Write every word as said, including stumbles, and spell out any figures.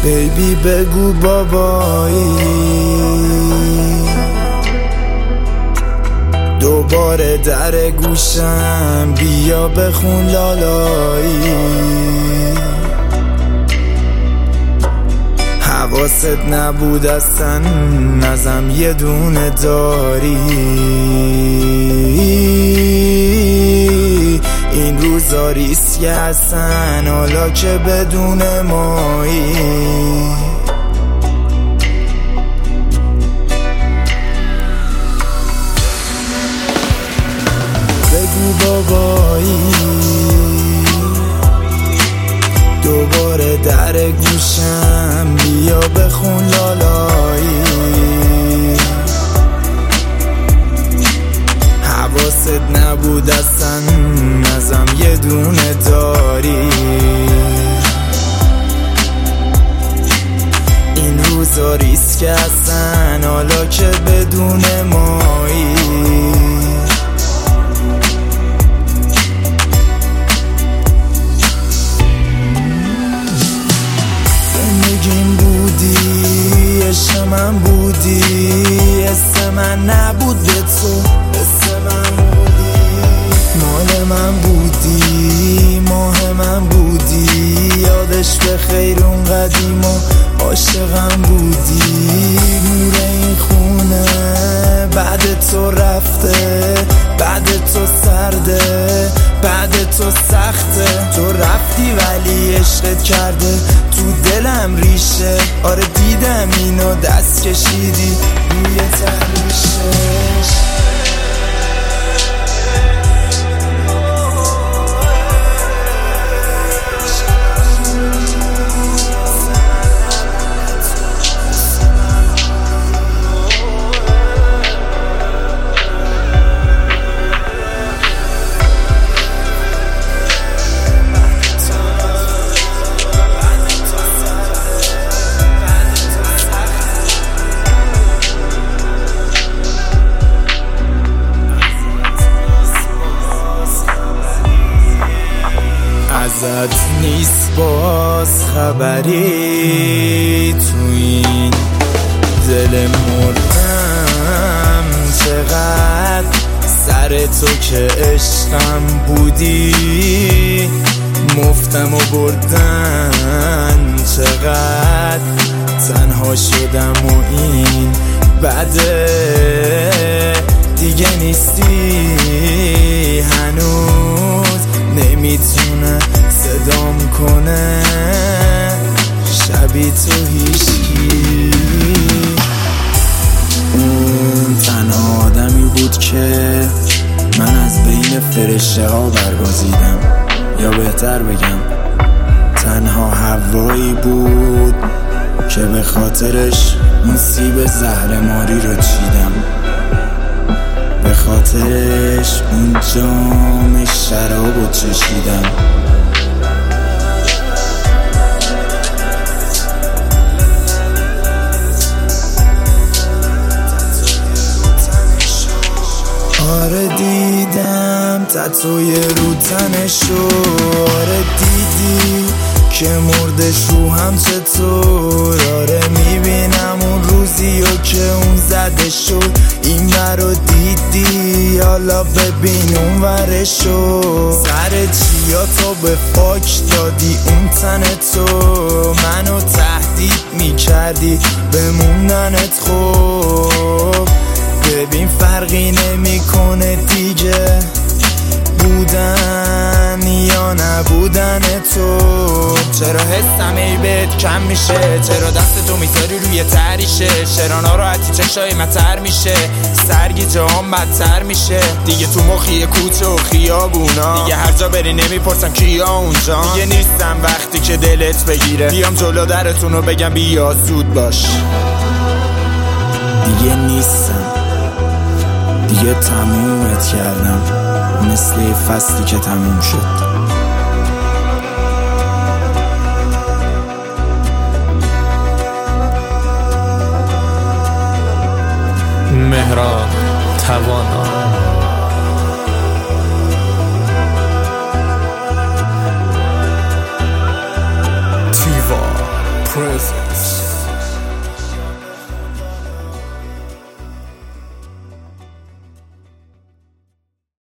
بیبی بگو بابایی، دوباره در گوشم بیا بخون لالایی. حواست نبود اصلا نزم یه دونه داری، این روزا ریسک هستن حالا که بدون مایی. بگو بابایی، دوباره در گوشم بیا بخون لالایی. حواست نبود اصلا نزم یه دونه داری، این روزا ریسک هستن حالا که بدون مایی. زندگیم بودی، عشق من بودی، حس من نبود به تو، حس من بودی، مال من بودی، ماه من بودی، یادش به خیر اون قدیم و عاشقم بودی. نور این خونه بعد تو رفته، بعد تو سرده، بعد تو سخته. تو رفتی ولی عشقت کرده تو دلم ریشه. آره دیدم اینو دست کشیدی روی تنیشش. ازت نیست باز خبری، تو این دل مردم چقدر سر تو که عشقم بودی. مفتم و بردن چقدر تنها شدم و این بده. دیگه نیستی هنوز نمیتونه صدام کنه شبی تو هیچکی. اون تنها آدمی بود که من از بین فرشته ها برگزیدم، یا بهتر بگم تنها هوایی بود که به خاطرش اون سیب زهرماری رو چیدم، به خاطرش اون جام شراب رو چشیدم. آره دیدم تتوی رو تنشو، آره دیدی که مردش رو هم چطور. آره میبینم اون روزی و که اون زده شد این برو دیدی، حالا ببین اون ورشو. سر چیا تو به فاک دادی اون تن تو، منو تهدید میکردی بموندنت. خوب ببین فرقی نمیکنه دیگه بودن یا نبودن تو. چرا حسم ای بهت کم میشه، چرا دست تو میذاری روی تریشه، چرا ناراحتی چشای متر میشه، سرگی جهان بدتر میشه. دیگه تو مخی کوچه و خیابونا، دیگه هر جا بری نمیپرسم کیا اونجا. دیگه نیستم وقتی که دلت بگیره بیام جلو درتونو بگم بیا زود باش. دیگه نیستم، دیگه تمومت کردم مثل فصلی که تموم شد. مهران توان